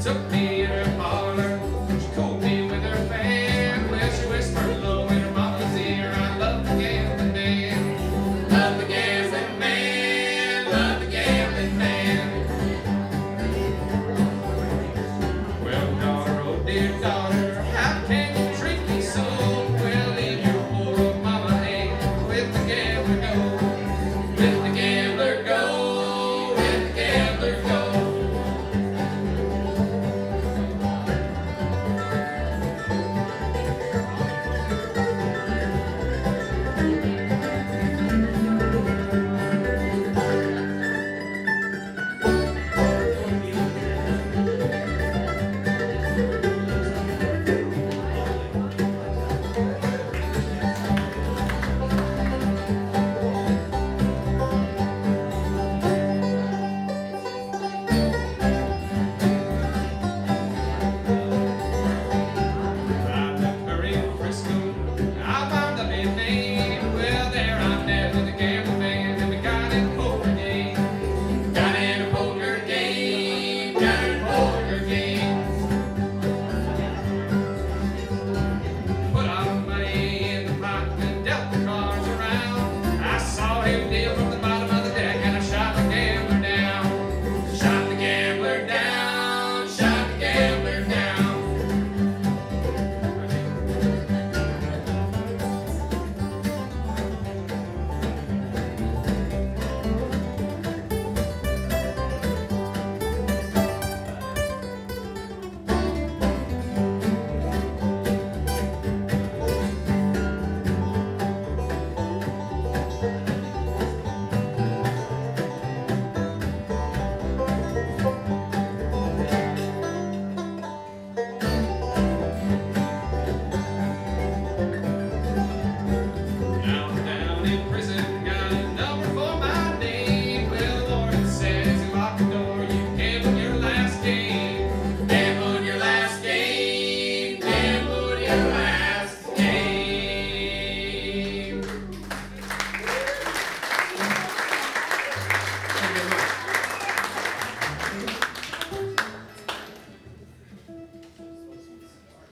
took me in her parlor. She cooled me with her fan. Well, she whispered low in her mama's ear, I love the gambling man. Love the gambling man. Love the gambling man. Well, daughter, oh dear daughter, how can you treat me so? Well, leave your poor old mama hang. With the gambler go. With the gambler go. With the gambler go. Down in prison.